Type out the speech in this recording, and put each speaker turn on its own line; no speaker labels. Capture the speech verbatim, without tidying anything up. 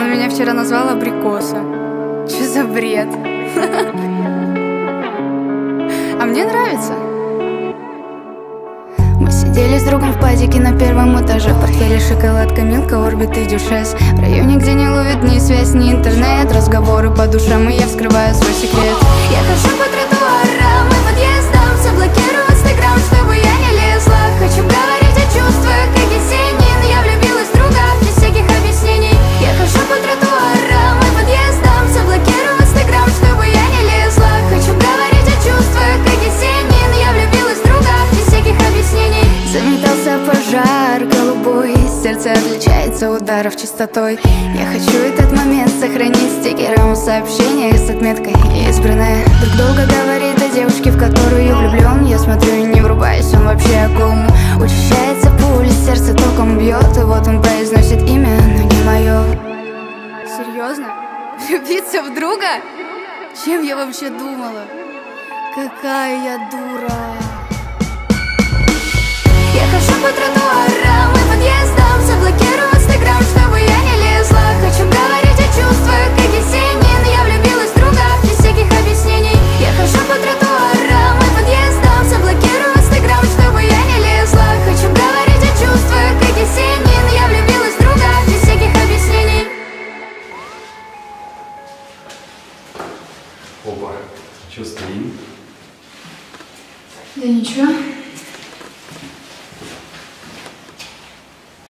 Он меня вчера назвал абрикоса. Че за бред? А мне нравится. Мы сидели с другом в падике на первом этаже. В портфеле шоколадка, Милка, Орбит и Дюшес. В районе, где не ловит ни связь, ни интернет. Разговоры по душам, и я вскрываю свой секрет. Я хожу по тротуарам и подъездам, заблокирую инстаграм, чтобы я не лезла. Хочу говорить о чувствах, как Есенин. Я влюбилась в друга, без всяких объяснений. Я хожу по тротуарам и подъездам, заблокирую инстаграм, чтобы я не лезла. Хочу говорить о чувствах, как Есенин. Я влюбилась в друга, без всяких объяснений. Заметался пожар голубой, сердце отличается ударов частотой. Я хочу этот момент сохранить стикером в сообщениях с отметкой избранная. Друг долго говорит о девушке, в которую влюблен. Я смотрю и не врубаюсь, он вообще о ком. Учащается пульс, сердце током бьет. И вот он произносит имя, но не мое. Серьезно? Влюбиться в друга? Чем я вообще думала? Какая я дура. Я хожу по тротуарам и подъездам, заблокирую инстаграм, чтобы я не лезла. Хочу говорить о чувствах, как Есенин. Я влюбилась в друга, без всяких объяснений. Я хожу по тротуарам и подъездам, заблокирую инстаграм, чтобы я не лезла. Хочу говорить о чувствах, как Есенин. Я влюбилась в друга, без всяких объяснений.
Опа, что стоим?
Да ничего.